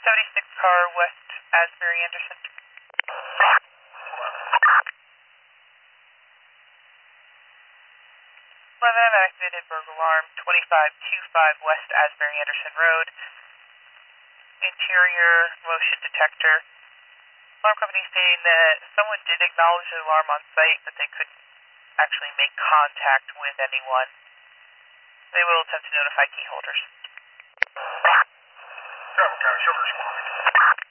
76 car West Asbury Anderson. 11, activated burglar alarm 2525 West Asbury Anderson Road. Interior motion detector. Alarm company saying that someone did acknowledge the alarm on site, but they couldn't actually make contact with anyone. They will attempt to notify key holders. Travel car, shoulder squad.